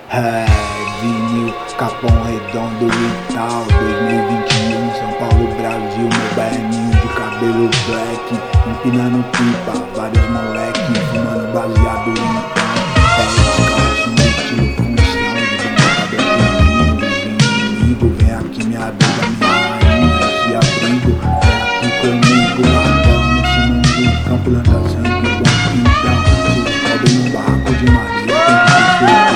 É, vinil, Capão Redondo e tal 2021, São Paulo, Brasil. Meu baianinho de cabelo black, empinando pipa, vários moleque fumando baseado em pão. Descalço no estilo função, de bem cabelo inimigo. Vem aqui minha vida, minha rainha, esse abrigo. Vem aqui comigo, ladrão, nesse mundo, campo, planta sangue, bom quintão. Se descobre num barraco de madeira, tem que ser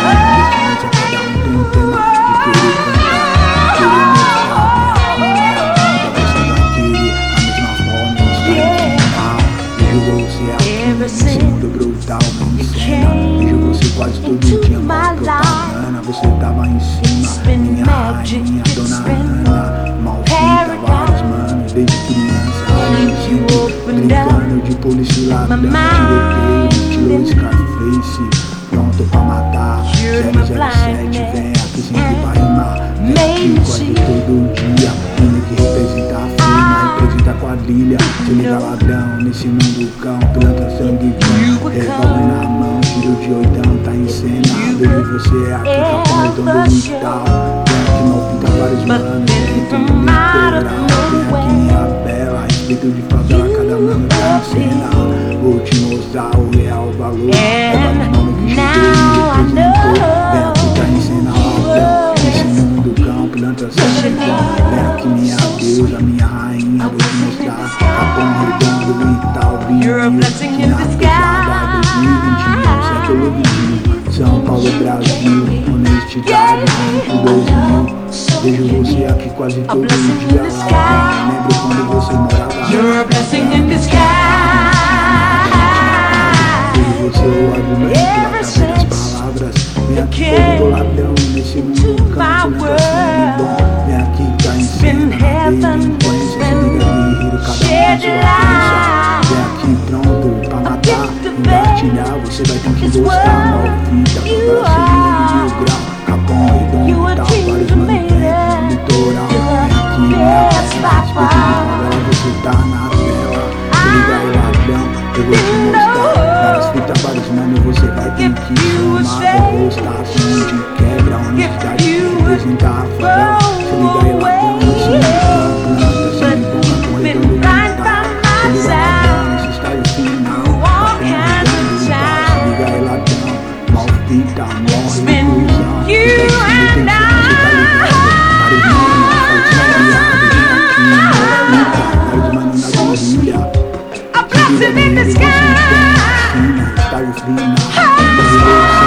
esse mundo brutal me ensina. Vejo você quase todo dia mal propaganda. Você tava em cima, minha rainha, dona Ana. Maldita, vários manos desde criança. Brincando de polícia e ladrão. Tiroteio, tirou Scarface, pronto pra matar. 007, vem aqui sempre pra rimar. Vem aqui quase todo dia. Ele que representa a firma, representa a quadrilha. Se liga ladrão, nesse mundo cão, planta sangue vão, revólver na mão, tiro de oitão, tá em cena. Vejo você aqui, Capão Redondo e tal. Vem aqui mal pinta vários manos, dentro do litoral. Vem aqui minha bela, respeito de favela, cada mano tá em cena. Vou te mostrar o real valor, é vários manos que chegou e representou. Vem aqui tá em cena, ladrão, nesse mundo cão, planta sangue vão. Vem aqui minha deusa, minha rainha, vou te mostrar Capão Redondo e tal. Na pegada 2021, século XXI, São Paulo, Brasil, honestidade, muito 2000. Vejo você aqui quase todo dia. Lembro quando você morava. You're a blessing in disguise. Vejo você o argumento através das palavras. Vem aqui todo ladrão nesse mundo canto, lembra sangue bom. Vem aqui tá em cena, delinquência, se liga guerreiro, cada um na sua crença. Vem aqui pronto pra matar, engatilhar, você vai ter que gostar. Malfita, favela, segundo mil grau, Capão Redondo e tal, vários manifestos no litoral. Vem aqui minha terra, respeito de favela, você tá na tela. Se liga aí ladrão, eu vou te mostrar. Várias fitas, vários manos, você vai ter que somar. Eu vou estar assim de quebra, honestidade que representa a favela. Se liga aí ladrão, nesse mundo planta sangue bom, Capão Redondo e tal. Se liga ladrão, nesse estágio final, Capão Redondo e tal. Se liga aí ladrão, malfita, morre inclusão. Fica de cima, tem chance, você tá ligado. Vários manos, vários manos na guerrilha. A blessing in disguise. Tá o fina,